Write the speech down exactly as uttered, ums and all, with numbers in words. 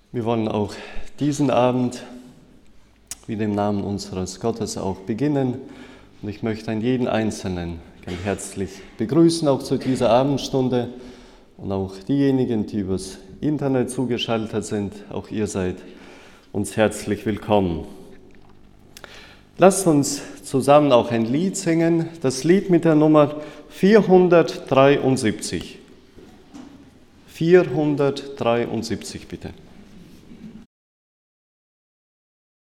Wir wollen auch diesen Abend wieder im Namen unseres Gottes auch beginnen. Und ich möchte einen jeden Einzelnen ganz herzlich begrüßen, auch zu dieser Abendstunde. Und auch diejenigen, die übers Internet zugeschaltet sind, auch ihr seid uns herzlich willkommen. Lasst uns zusammen auch ein Lied singen, das Lied mit der Nummer vierhundertdreiundsiebzig. vierhundertdreiundsiebzig, bitte.